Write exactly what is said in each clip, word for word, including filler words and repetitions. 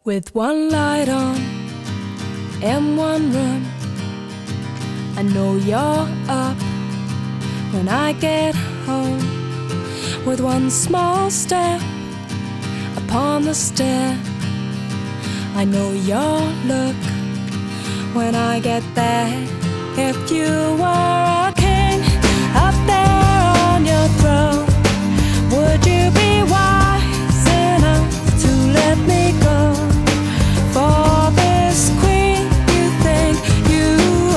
With one light on in one room, I know you're up when I get home. With one small step upon the stair, I know your look when I get there. If you were a king up there on your throne, would you be wise enough to let me go for this queen you think you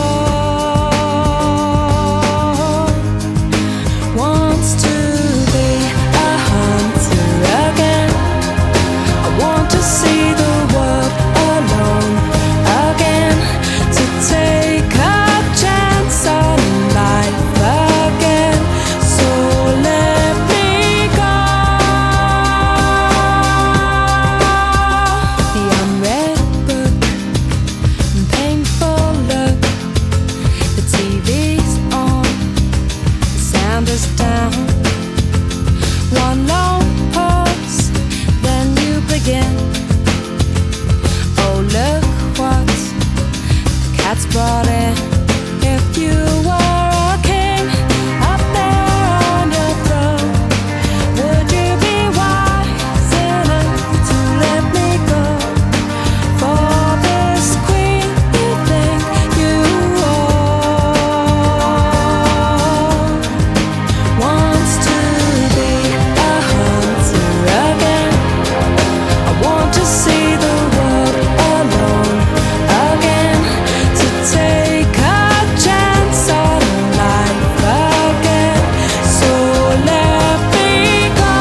own? Wants to be a hunter again. I want to see the world alone again, to take a chance on life again. So let me go. The unread book and painful look. The T V's on, the sound is down. One long pause, then you begin. Oh, look what the cat's brought in. If you were a king up there on your throne, would you be wise enough to let me go for this queen you think you own? Wants to be a hunter again. I want to see the world alone again, to take a chance on life again. So let me go.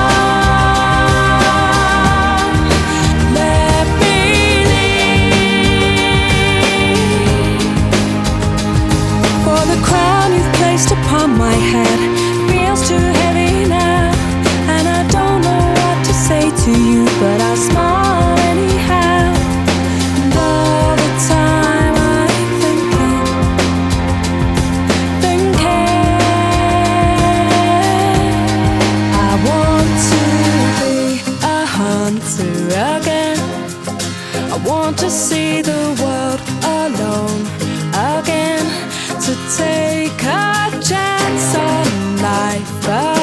Let me leave. For the crown you've placed upon my head feels too heavy now, and I don't know what to say to you, but I'll smile anyhow. And all the time I'm thinking, thinking, I want to be a hunter again. I want to see the world alone again, to take a chance on life